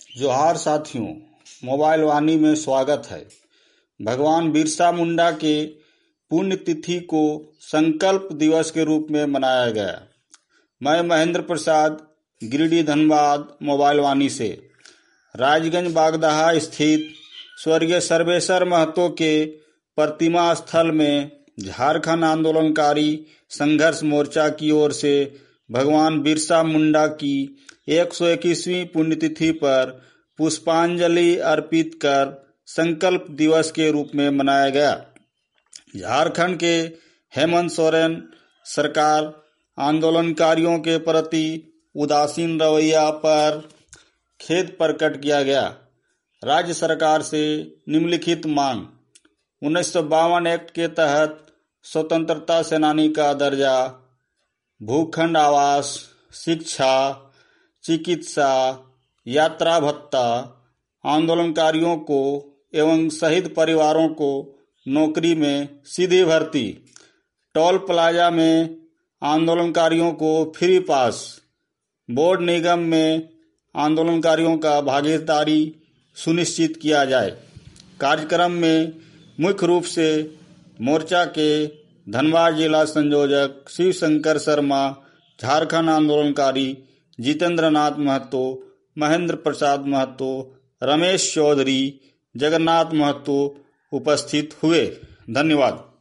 जोहार साथियों, मोबाइल वाणी में स्वागत है। भगवान बिरसा मुंडा के पुण्यतिथि को संकल्प दिवस के रूप में मनाया गया। मैं महेंद्र प्रसाद, गिरिडीह धनबाद, मोबाइल वाणी से। राजगंज बागदहा स्थित स्वर्गीय सर्वेश्वर महतो के प्रतिमा स्थल में झारखंड आंदोलनकारी संघर्ष मोर्चा की ओर से भगवान बिरसा मुंडा की 121वीं पुण्यतिथि पर पुष्पांजलि अर्पित कर संकल्प दिवस के रूप में मनाया गया। झारखंड के हेमंत सोरेन सरकार आंदोलनकारियों के प्रति उदासीन रवैया पर खेद प्रकट किया गया। राज्य सरकार से निम्नलिखित मांग: 1952 एक्ट के तहत स्वतंत्रता सेनानी का दर्जा, भूखंड आवास, शिक्षा, चिकित्सा, यात्रा भत्ता, आंदोलनकारियों को एवं शहीद परिवारों को नौकरी में सीधी भर्ती, टोल प्लाजा में आंदोलनकारियों को फ्री पास, बोर्ड निगम में आंदोलनकारियों का भागीदारी सुनिश्चित किया जाए। कार्यक्रम में मुख्य रूप से मोर्चा के धनबाद जिला संयोजक शिव शंकर शर्मा, झारखंड आंदोलनकारी जितेंद्र नाथ महतो, महेंद्र प्रसाद महतो, रमेश चौधरी, जगन्नाथ महतो उपस्थित हुए। धन्यवाद।